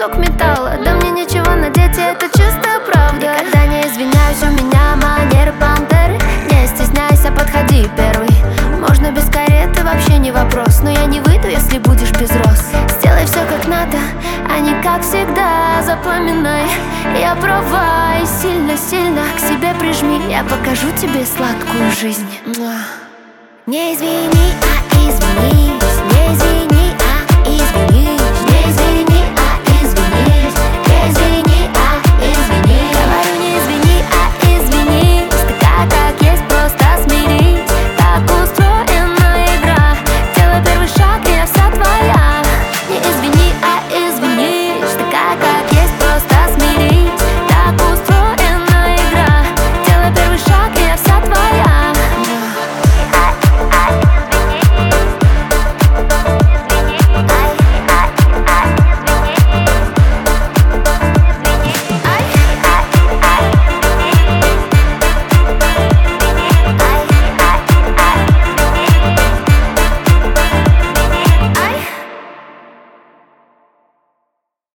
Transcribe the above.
кусок металла. Да мне нечего надеть, и это чистая правда. Никогда не извиняюсь, у меня манеры пантеры. Не стесняйся, подходи первый. Можно без кареты, вообще не вопрос. Но я не выйду, если будешь без роз. Сделай все как надо, а не как всегда. Запоминай, я права, и сильно-сильно к себе прижми. Я покажу тебе сладкую жизнь. Не извини, а извинись. Не извини.